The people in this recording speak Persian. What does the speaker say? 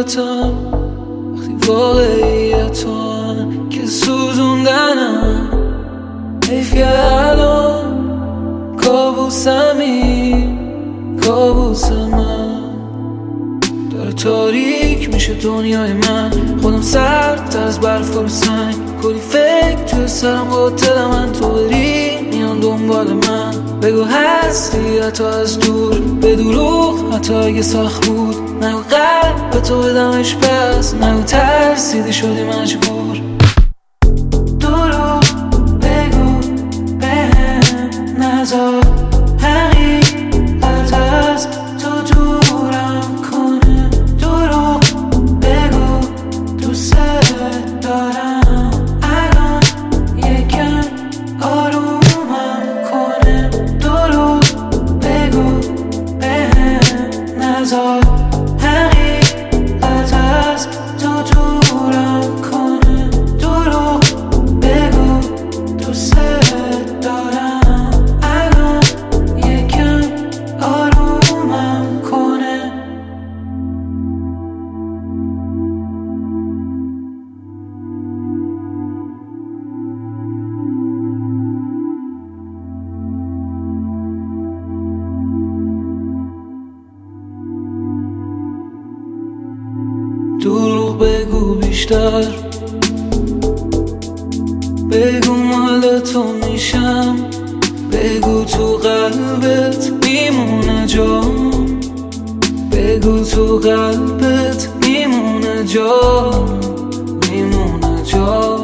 حالاتم وقتی واقعیتم که سوزوندنم حیفیه الان کابوسمی کابوس من داره تاریک میشه دنیای من خودم سردتر از برف و سنگ کلی فکر توی سرم قاتل من تو بری میان دنبال من بگو هستی حتی از دور به دروغ حتی اگه سخت بود نگو قلب به تو بدمش پس نگو ترسیدی شدی مجبور دروغ بگو بهم نذار حقیقت از تو دورم کنه دروغ بگو دوست دارم الان یکم آرومم کنه دروغ بگو بهم نذار حقیقت از تو دورم کنه دروغ بگو دوست دارم الان یکم آرومم کنه دروغ بگو بیشتر بگو مال تو میشم بگو تو قلبت میمونه جا بگو تو قلبت میمونه جا میمونه جا